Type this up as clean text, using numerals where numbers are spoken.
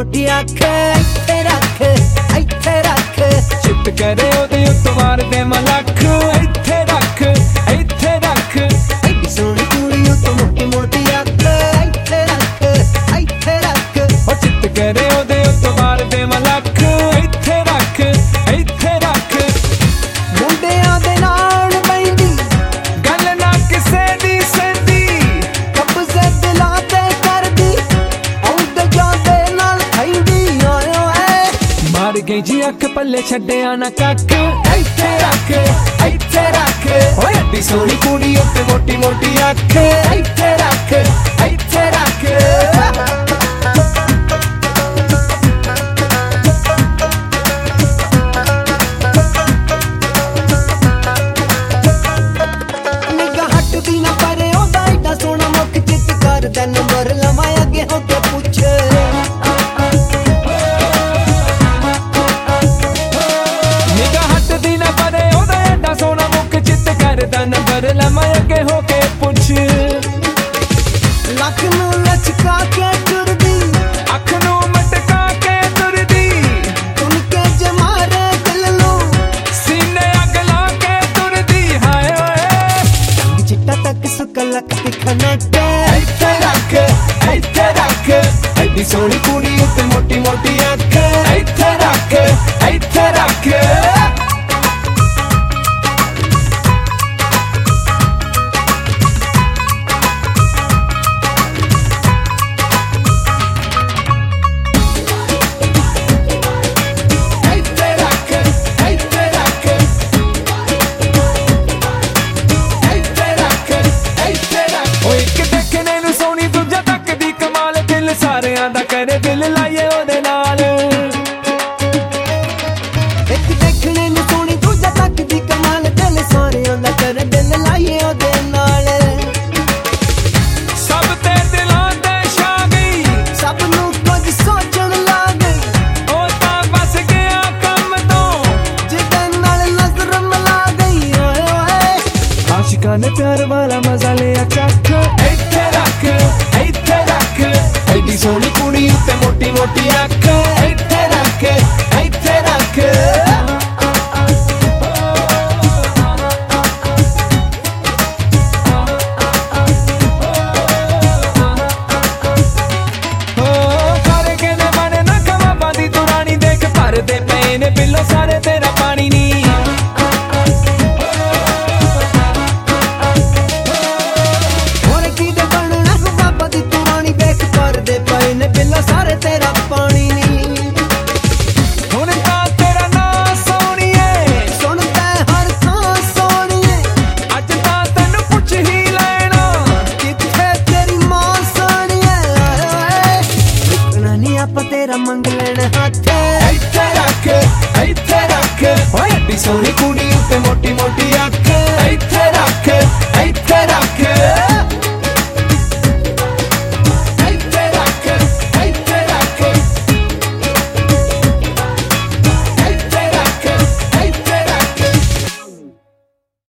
मोटी अख इत्थे रख इत्थे रख चित करे ओदे उत्तों मार दे मलख इत्थे रख इत्थे रख एडी सोहनी कुड़ी उत्तों मोटी मोटी अख इत्थे रख ओ चित करे ओदे उत्तों मार दे मलख इत्थे रख इत्थे रख मुंडियां दे नाल बैंदी गल ना किसे दी सेंदी कब्जे दिलां ते करदी औंदे जांदे नाल खैंदी ओए ओए मार गई जी अख पल्ले छड्डिया ना कख इत्थे रख ओए एडी सोहनी कुड़ी उत्ते मोटी मोटी अख इत्थे रख इत्थे रख निगाह हटदी ना परे ओदा एडा सोहना मुख चित करदा नंबर लवां अगे हो के पुछ निगाह हटदी ना परे ओदा एडा सोहना मुख चित करदा नंबर लवां अगे हो के पुछ लख नूं लचका के टुरदी अख नूं मटका के तुरदी उनके जमारे दिल नूं सीने अग ला के तुरदी हाय ओए चिट्टा तक सुक लक दिखना के इत्थे रख एडी सोहनी कुड़ी